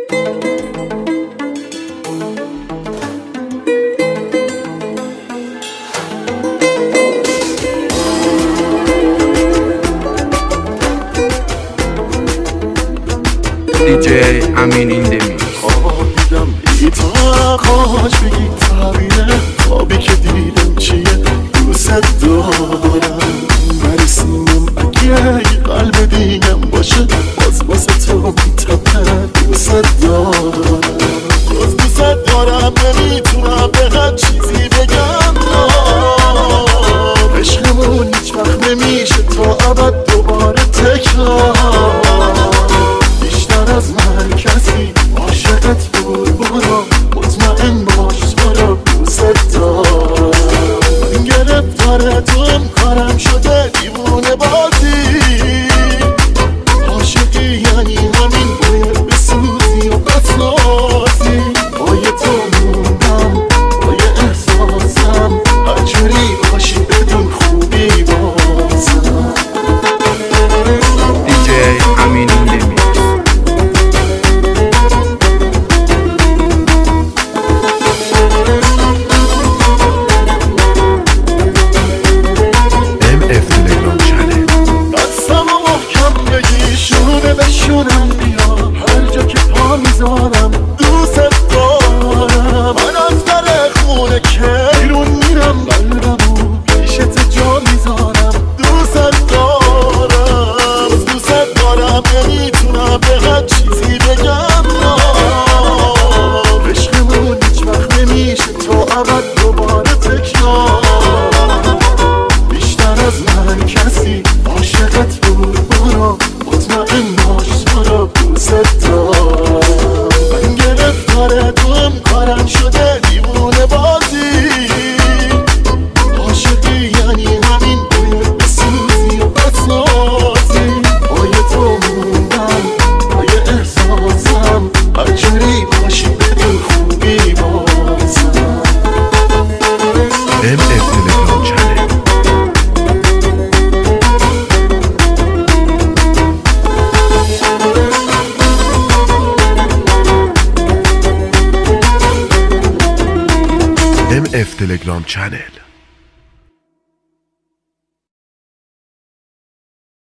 DJ امین این دمی خواهیدم بی تو نقاش بگی تعبیره خوابی که دیدم چیه دوست دارم مرسیمم اگه قلب دیگم باشه باز واسه تو میتپه دوست دارم باز دوست دارم نمیتونم به هر چیزی بگم عشقمون هیچ وقت نمیشه تا ابد دوباره تکرار از من کسی عاشقت بود برو مطمئن باش تو رو دوست دارم من گرفتار توم کارم شده دیوونه بازی عاشقی یعنی همین باید بسوزی و بسازی بای تو موندم بای احساسم هر جوری باشی بدون خوبی بازم DJ امین این دمی بشونم بیا هر جا که پا میذارم دوست دارم من از در خونه که بیرون میرم قلبمو پیشت جا میذارم دوست دارم دوست دارم نمیتونم به هر چیزی بگم عشقمون هیچ وقت نمیشه تا ابد دوباره تکرار بیشتر از من کسی عاشقت بود برو مطمئن باش تو رو دوست دارم من گرفتار توم کارم شده دیوونه بازی عاشقی یعنی همین باید بسوزی و بسازی بای تو موندم بای احساسم هر جوری باشی بدون خوبی بازم MF تلگرام چنل MF تلگرام چنل